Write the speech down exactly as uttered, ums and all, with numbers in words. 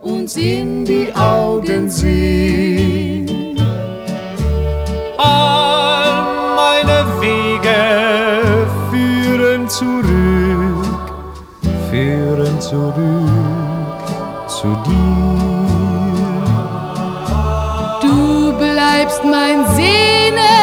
uns in die Augen sehen. All meine Wege führen zurück, führen zurück zu dir. Du bleibst mein Sehnen